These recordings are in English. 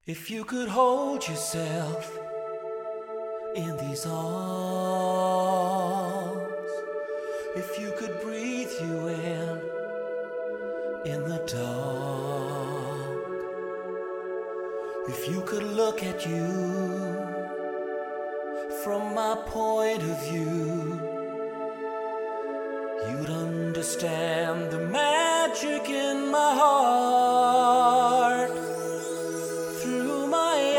If you could hold yourself in these arms, if you could breathe you in the dark, if you could look at you from my point of view, you'd understand the magic in my heart. Through my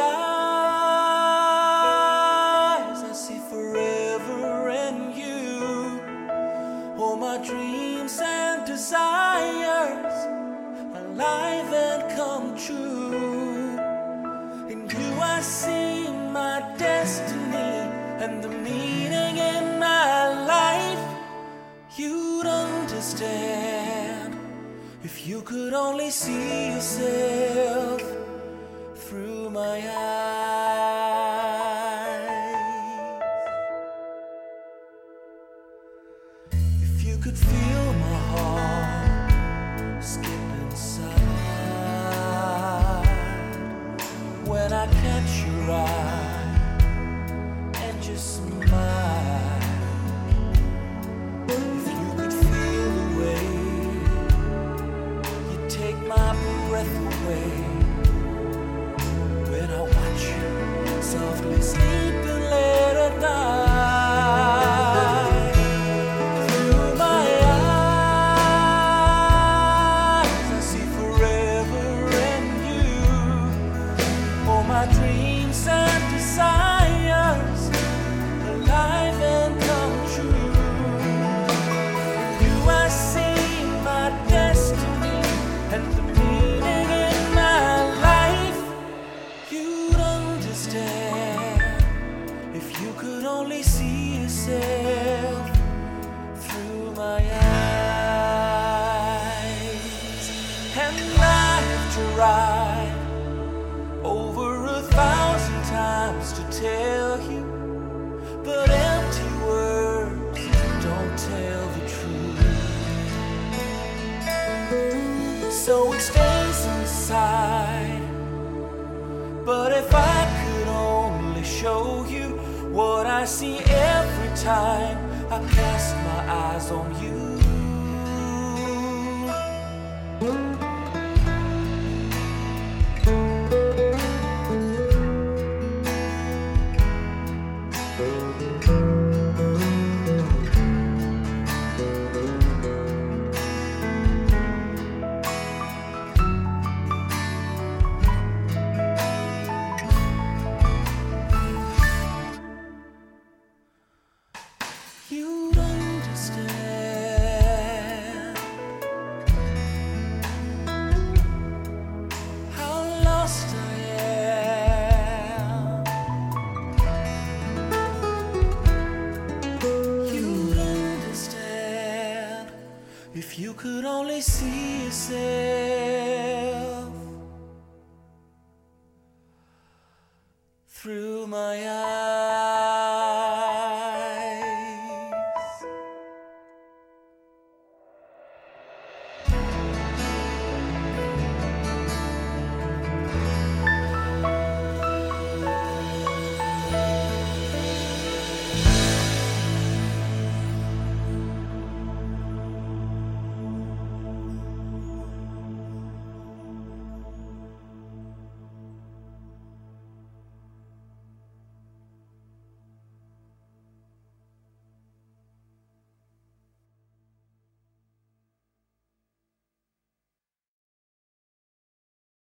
eyes, I see forever and you. All my dreams and desires alive and come true. In you I see my destiny and the meaning in my life. You'd understand if you could only see yourself through my eyes. If you could feel my heart skip inside when I catch your eye and just smile. If you could feel the way you take my breath away when I watch you softly sleeping late at night. Through my eyes, I see forever and you. All my dreams and desires alive and come true. In you I see my destiny and the meaning in my life. You'd understand if you could only see yourself through my eyes. And I have tried over 1,000 times to tell you, but empty words don't tell the truth. So it stays inside. But if I could only show you what I see every time I cast my eyes on you. You'd understand how lost I am. You'd understand if you could only see yourself through my eyes.